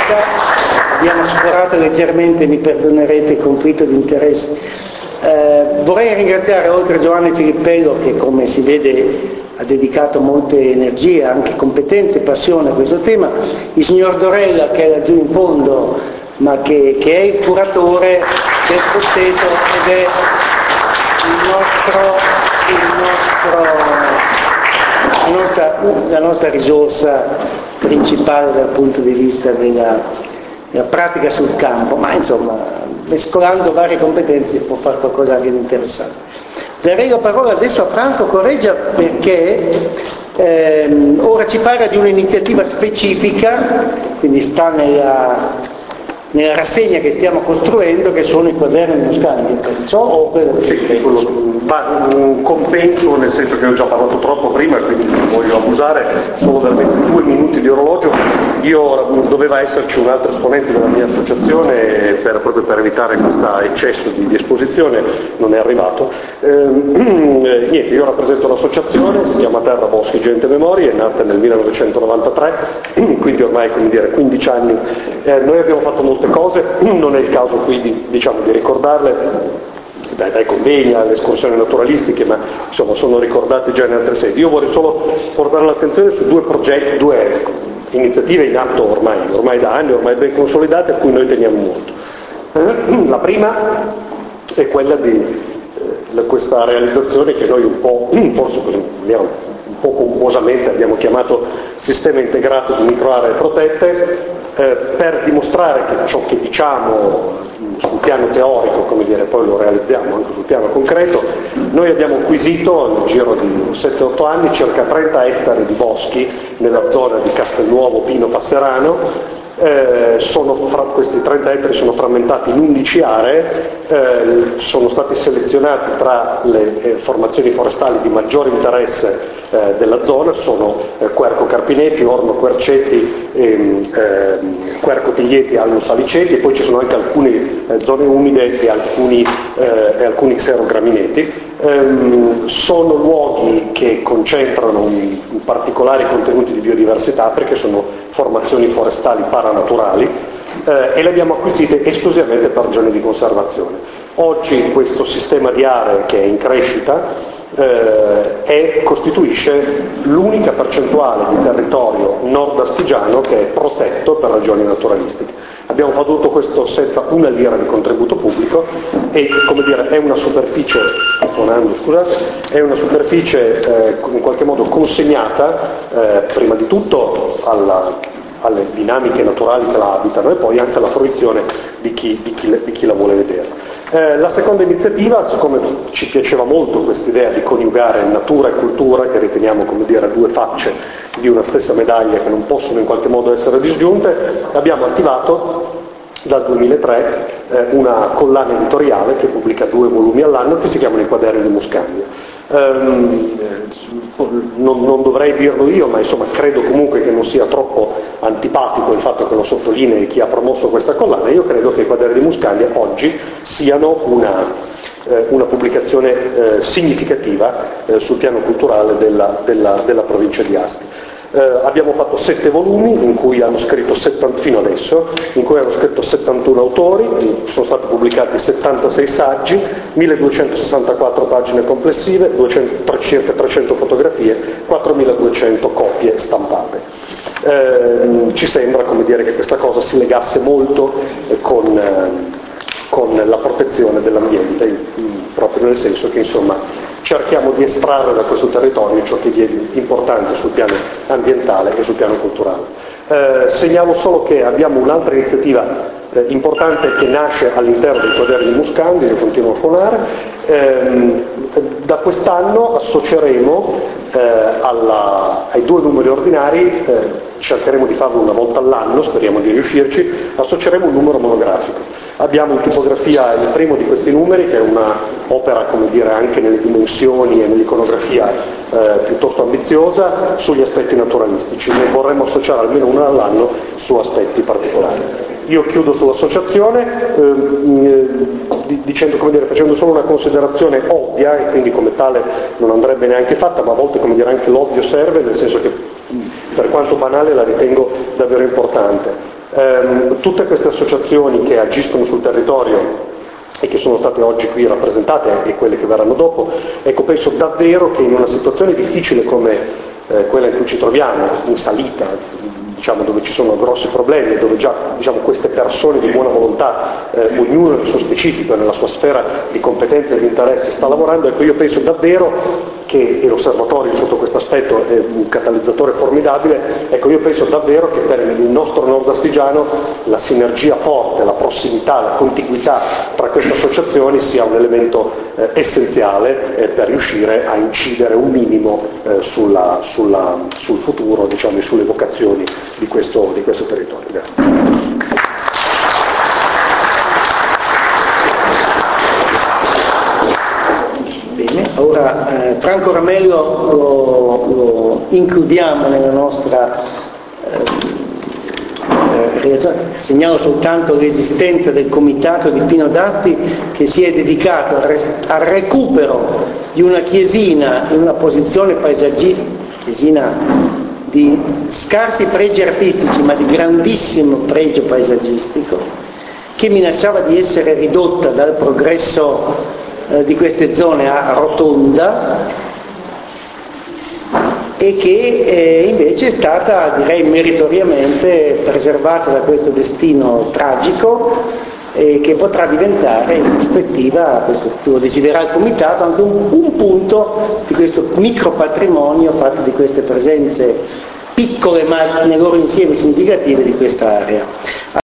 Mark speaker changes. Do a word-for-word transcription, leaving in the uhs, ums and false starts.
Speaker 1: diretta, abbiamo sforato leggermente, mi perdonerete il conflitto di interessi. Eh, vorrei ringraziare oltre Giovanni Filippello, che come si vede ha dedicato molte energie, anche competenze e passione a questo tema, il signor Dorella che è laggiù in fondo, ma che, che è il curatore del Forteto ed è il nostro, il nostro, la, nostra, la nostra risorsa principale dal punto di vista della, della pratica sul campo, ma insomma mescolando varie competenze può fare qualcosa di interessante. Darei la parola adesso a Franco Correggia perché ehm, ora ci parla di un'iniziativa specifica, quindi sta nella, nella rassegna che stiamo costruendo, che sono i quaderni Moscagni, perciò o quello
Speaker 2: sì, è quello, ma un compenso, nel senso che ho già parlato troppo prima, quindi non voglio abusare, sono veramente due minuti di orologio. Io doveva esserci un altro esponente della mia associazione per, proprio per evitare questo eccesso di, di esposizione, non è arrivato. Ehm, niente, io rappresento l'associazione, si chiama Terra Boschi Gente Memoria, è nata nel millenovecentonovantatré, quindi ormai come dire quindici anni. Eh, noi abbiamo fatto molte cose, non è il caso qui di, diciamo, di ricordarle. Dai, dai convegni alle escursioni naturalistiche, ma insomma sono ricordate già in altre sedi. Io vorrei solo portare l'attenzione su due progetti, due iniziative in atto ormai, ormai da anni, ormai ben consolidate, a cui noi teniamo molto. La prima è quella di eh, questa realizzazione che noi un po', forse così, un po' pomposamente abbiamo chiamato Sistema Integrato di Microaree Protette, eh, per dimostrare che ciò che diciamo sul piano teorico, come dire, poi lo realizziamo anche sul piano concreto. Noi abbiamo acquisito nel giro di sette otto anni circa trenta ettari di boschi nella zona di Castelnuovo Pino Passerano. Eh, sono fra, questi trenta ettari sono frammentati in undici aree, eh, sono stati selezionati tra le eh, formazioni forestali di maggiore interesse eh, della zona, sono eh, Querco Carpinetti, Orno Querceti, ehm, eh, Querco Tiglieti, Alno Saliceti, e poi ci sono anche alcune eh, zone umide e alcuni, eh, e alcuni xerogramineti. Ehm, sono luoghi che concentrano un, un particolari contenuti di biodiversità perché sono formazioni forestali paranaturali eh, e le abbiamo acquisite esclusivamente per ragioni di conservazione. Oggi questo sistema di aree, che è in crescita, eh, è, costituisce l'unica percentuale di territorio nord-astigiano che è protetto per ragioni naturalistiche. Abbiamo fatto tutto questo senza una lira di contributo pubblico e, come dire, è una superficie, suonando, scusate, è una superficie eh, in qualche modo consegnata eh, prima di tutto alla, alle dinamiche naturali che la abitano e poi anche alla fruizione di chi, di chi, di chi la vuole vedere. Eh, la seconda iniziativa, siccome ci piaceva molto questa idea di coniugare natura e cultura, che riteniamo, come dire, due facce di una stessa medaglia che non possono in qualche modo essere disgiunte, abbiamo attivato dal duemilatré eh, una collana editoriale che pubblica due volumi all'anno che si chiamano I Quaderni di Muscaglia. Um, non, non dovrei dirlo io, ma insomma credo comunque che non sia troppo antipatico il fatto che lo sottolinei chi ha promosso questa collana. Io credo che I Quaderni di Muscaglia oggi siano una, eh, una pubblicazione eh, significativa eh, sul piano culturale della, della, della provincia di Asti. Eh, abbiamo fatto sette volumi in cui hanno scritto settanta, fino adesso, in cui hanno scritto settantuno autori, sono stati pubblicati settantasei saggi, milleduecentosessantaquattro pagine complessive, duecento, circa trecento fotografie, quattromiladuecento copie stampate. Eh, ci sembra, come dire, che questa cosa si legasse molto eh, con, eh, con la protezione dell'ambiente, proprio nel senso che insomma cerchiamo di estrarre da questo territorio ciò che è importante sul piano ambientale e sul piano culturale. Eh, segnalo solo che abbiamo un'altra iniziativa eh, importante che nasce all'interno dei Quaderni di Muscaglia, che continuo a suonare. Eh, da quest'anno associeremo eh, alla, ai due numeri ordinari, eh, cercheremo di farlo una volta all'anno, speriamo di riuscirci, associeremo un numero monografico. Abbiamo in tipografia il primo di questi numeri, che è un'opera, come dire, anche nelle dimensioni e nell'iconografia eh, piuttosto ambiziosa, sugli aspetti naturalistici. Ne vorremmo associare almeno uno all'anno su aspetti particolari. Io chiudo sull'associazione eh, dicendo, come dire, facendo solo una considerazione ovvia, e quindi come tale non andrebbe neanche fatta, ma a volte, come dire, anche l'ovvio serve, nel senso che per quanto banale la ritengo davvero importante. Ehm, tutte queste associazioni che agiscono sul territorio e che sono state oggi qui rappresentate e quelle che verranno dopo, ecco, penso davvero che in una situazione difficile come eh, quella in cui ci troviamo, in salita, diciamo, dove ci sono grossi problemi, dove già diciamo, queste persone di buona volontà, eh, ognuno nel suo specifico e nella sua sfera di competenze e di interessi sta lavorando, ecco, io penso davvero che, e l'osservatorio sotto questo aspetto è un catalizzatore formidabile, ecco, io penso davvero che per il nostro nord astigiano la sinergia forte, la prossimità, la contiguità tra queste associazioni sia un elemento eh, essenziale eh, per riuscire a incidere un minimo eh, sulla, sulla, sul futuro, diciamo, e sulle vocazioni di questo, di questo territorio. Grazie.
Speaker 1: Bene, ora eh, Franco Ramello lo, lo includiamo nella nostra eh, eh, segnalo soltanto l'esistenza del comitato di Pino d'Asti che si è dedicato al, res, al recupero di una chiesina in una posizione paesaggistica, chiesina di scarsi pregi artistici ma di grandissimo pregio paesaggistico, che minacciava di essere ridotta dal progresso eh, di queste zone a rotonda e che eh, invece è stata, direi meritoriamente, preservata da questo destino tragico e che potrà diventare in prospettiva, questo lo deciderà il comitato, anche un, un punto di questo micropatrimonio fatto di queste presenze piccole ma nel loro insieme significative di questa area.